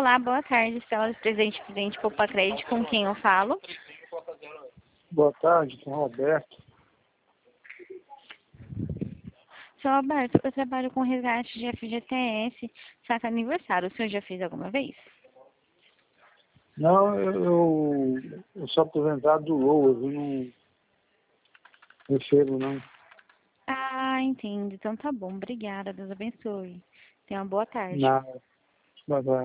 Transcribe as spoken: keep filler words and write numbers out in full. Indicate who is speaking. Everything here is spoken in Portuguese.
Speaker 1: Olá, boa tarde, Estela, presidente presidente Poupa Crédito, com quem eu falo?
Speaker 2: Boa tarde, com o Roberto.
Speaker 1: Seu Alberto, eu trabalho com resgate de F G T S, saca aniversário. O senhor já fez alguma vez?
Speaker 2: Não, eu, eu, eu sou aposentado do Loas, eu não recebo, não.
Speaker 1: Ah, entendo. Então tá bom. Obrigada. Deus abençoe. Tenha uma boa tarde.
Speaker 2: Nada. Bye, bye.